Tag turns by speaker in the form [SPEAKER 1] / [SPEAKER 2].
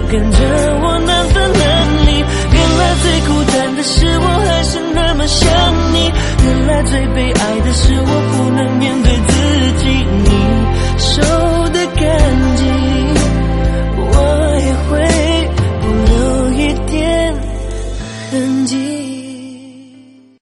[SPEAKER 1] 跟着我难分难离。原来最孤单的是我，还是那么想你。原来最被爱的是我，